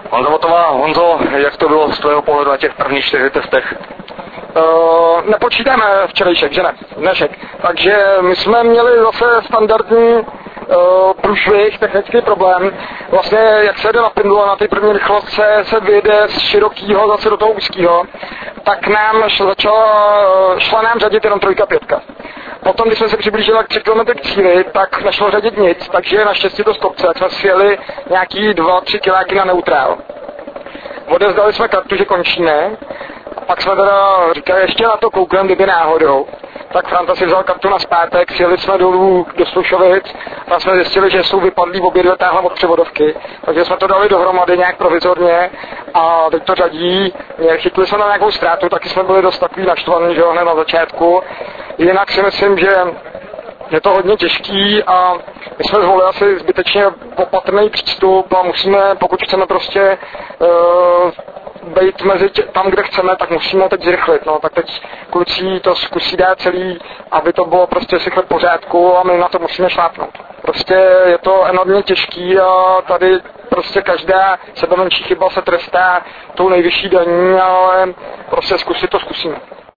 Honzo, jak to bylo z tvého pohledu na těch prvních 4 testech? Nepočítáme včerejšek, že ne? Dnešek. Takže my jsme měli zase standardní průšvih, technický problém. Vlastně jak se jde na pendule, na té první rychlost se vyjede z širokýho zase do toho úzkýho, tak nám šla nám řadit jenom 3, 5. Potom, když jsme se přiblížili k 3 km k cíli, tak nešlo řadit nic, takže naštěstí to z kopce, tak jsme sjeli nějaký 2-3 kiláky na neutrál. Odevzdali jsme kartu, že končíme, a pak jsme teda říkali, ještě na to koukneme, kdyby náhodou. Tak Franta si vzal kartu na zpátek, sjeli jsme dolů do Slušovic a jsme zjistili, že jsou vypadlí obě dvě táhle od převodovky. Takže jsme to dali dohromady nějak provizorně a teď to řadí. Chytli jsme na nějakou ztrátu, taky jsme byli dost takový naštvaný, že jo, hned na začátku. Jinak si myslím, že je to hodně těžký a my jsme zvolili asi zbytečně opatrný přístup a musíme, pokud chceme prostě být mezi tam, kde chceme, tak musíme teď zrychlit. No, tak teď kluci to zkusí dát celý, aby to bylo prostě v pořádku a my na to musíme šlápnout. Prostě je to enormně těžký a tady prostě každá sebemenší chyba se trestá tou nejvyšší daní, ale prostě zkusit to zkusíme.